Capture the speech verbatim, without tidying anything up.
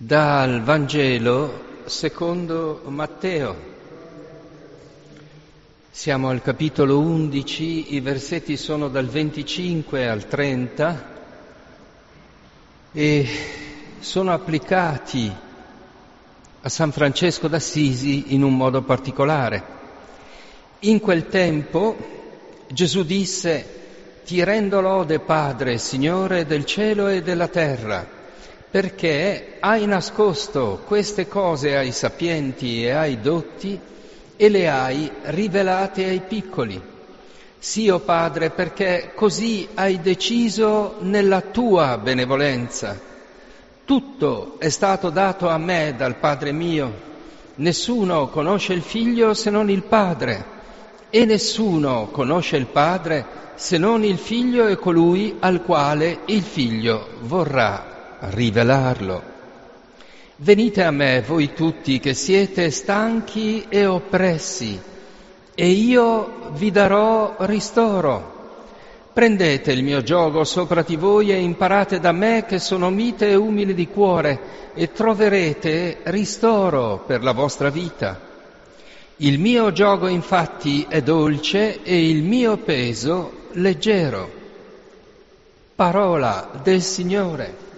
Dal Vangelo secondo Matteo. Siamo al capitolo undici, i versetti sono dal venticinque al trenta e sono applicati a San Francesco d'Assisi in un modo particolare. In quel tempo Gesù disse: «Ti rendo lode, Padre, Signore del cielo e della terra, perché hai nascosto queste cose ai sapienti e ai dotti e le hai rivelate ai piccoli. Sì, o Padre, perché così hai deciso nella tua benevolenza. Tutto è stato dato a me dal Padre mio. Nessuno conosce il Figlio se non il Padre, e nessuno conosce il Padre se non il Figlio e colui al quale il Figlio vorrà rivelarlo. Venite a me, voi tutti che siete stanchi e oppressi, e io vi darò ristoro. Prendete il mio giogo sopra di voi e imparate da me, che sono mite e umile di cuore, e troverete ristoro per la vostra vita. Il mio giogo infatti è dolce e il mio peso leggero». Parola del Signore.